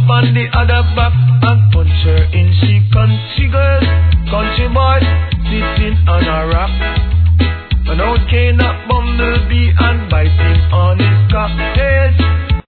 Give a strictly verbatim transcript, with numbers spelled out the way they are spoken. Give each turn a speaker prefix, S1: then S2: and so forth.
S1: on the other back and punch her in. She country girl, country boy, sitting on a rock. And out came